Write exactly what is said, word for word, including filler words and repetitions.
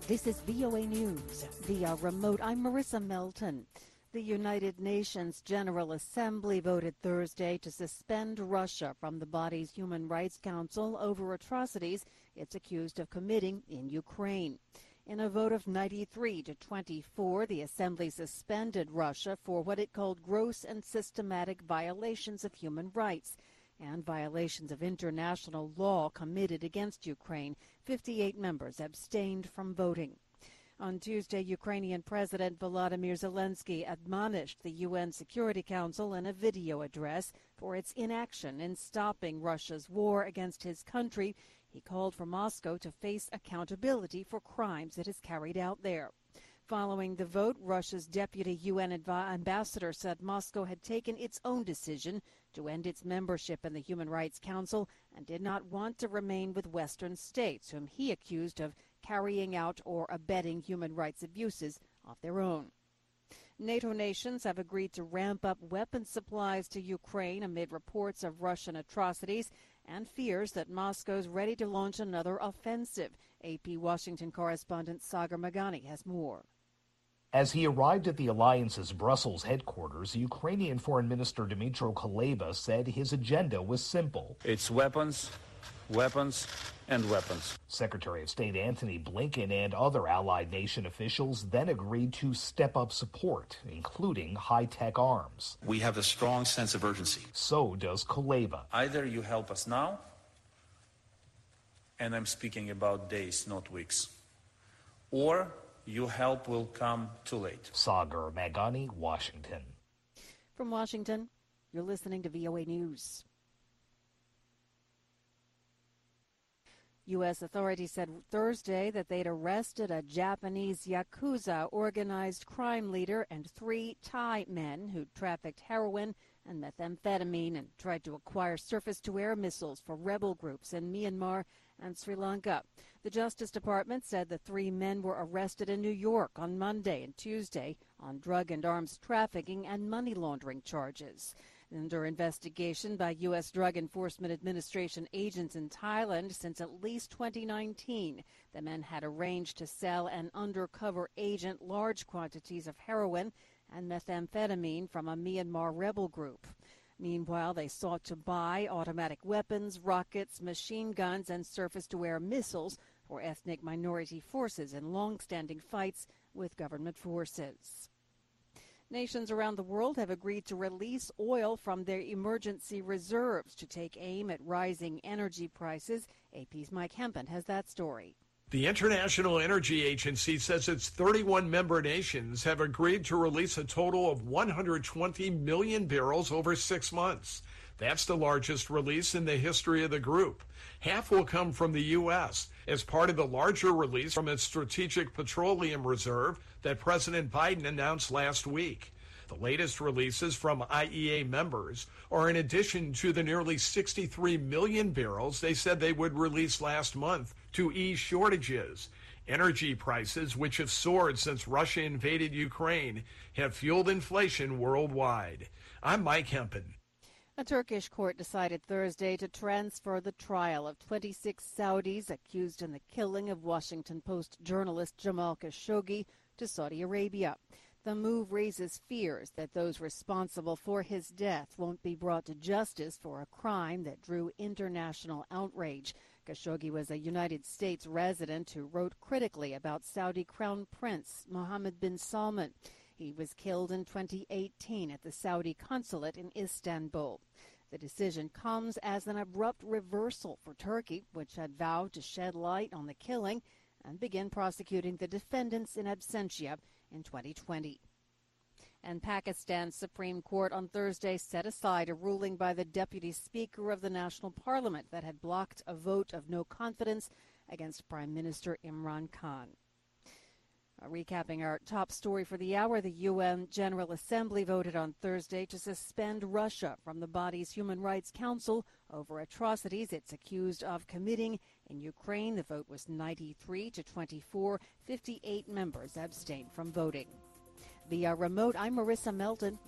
This is V O A News via remote. I'm Marissa Melton. The United Nations General Assembly voted Thursday to suspend Russia from the body's Human Rights Council over atrocities it's accused of committing in Ukraine. In a vote of ninety-three to twenty-four, the Assembly suspended Russia for what it called gross and systematic violations of human rights and violations of international law committed against Ukraine. fifty-eight members abstained from voting. On Tuesday, Ukrainian President Volodymyr Zelensky admonished the U N Security Council in a video address for its inaction in stopping Russia's war against his country. He called for Moscow to face accountability for crimes it has carried out there. Following the vote, Russia's deputy U N ambassador said Moscow had taken its own decision to end its membership in the Human Rights Council and did not want to remain with Western states, whom he accused of carrying out or abetting human rights abuses of their own. NATO nations have agreed to ramp up weapons supplies to Ukraine amid reports of Russian atrocities and fears that Moscow's ready to launch another offensive. A P Washington correspondent Sagar Magani has more. As he arrived at the alliance's Brussels headquarters, Ukrainian Foreign Minister Dmytro Kuleba said his agenda was simple. It's weapons, weapons, and weapons. Secretary of State Antony Blinken and other allied nation officials then agreed to step up support, including high-tech arms. We have a strong sense of urgency. So does Kuleba. Either you help us now, and I'm speaking about days, not weeks, or your help will come too late. Sagar Magani, Washington. From Washington, you're listening to V O A News. U S authorities said Thursday that they'd arrested a Japanese Yakuza organized crime leader and three Thai men who trafficked heroin and methamphetamine and tried to acquire surface-to-air missiles for rebel groups in Myanmar and Sri Lanka. The Justice Department said the three men were arrested in New York on Monday and Tuesday on drug and arms trafficking and money laundering charges. Under investigation by U S Drug Enforcement Administration agents in Thailand since at least twenty nineteen, the men had arranged to sell an undercover agent large quantities of heroin and methamphetamine from a Myanmar rebel group. Meanwhile, they sought to buy automatic weapons, rockets, machine guns, and surface-to-air missiles for ethnic minority forces in long-standing fights with government forces. Nations around the world have agreed to release oil from their emergency reserves to take aim at rising energy prices. A P's Mike Hempen has that story. The International Energy Agency says its thirty-one member nations have agreed to release a total of one hundred twenty million barrels over six months. That's the largest release in the history of the group. Half will come from the U S as part of the larger release from its Strategic Petroleum Reserve that President Biden announced last week. The latest releases from I E A members are in addition to the nearly sixty-three million barrels they said they would release last month to ease shortages. Energy prices, which have soared since Russia invaded Ukraine, have fueled inflation worldwide. I'm Mike Hempen. A Turkish court decided Thursday to transfer the trial of twenty-six Saudis accused in the killing of Washington Post journalist Jamal Khashoggi to Saudi Arabia. The move raises fears that those responsible for his death won't be brought to justice for a crime that drew international outrage. Khashoggi was a United States resident who wrote critically about Saudi Crown Prince Mohammed bin Salman. He was killed in twenty eighteen at the Saudi consulate in Istanbul. The decision comes as an abrupt reversal for Turkey, which had vowed to shed light on the killing and begin prosecuting the defendants in absentia in twenty twenty. And Pakistan's Supreme Court on Thursday set aside a ruling by the Deputy Speaker of the National Parliament that had blocked a vote of no confidence against Prime Minister Imran Khan. Uh, recapping our top story for the hour, the U N General Assembly voted on Thursday to suspend Russia from the body's Human Rights Council over atrocities it's accused of committing in Ukraine. The vote was ninety-three to twenty-four. fifty-eight members abstained from voting. Via remote, I'm Marissa Melton.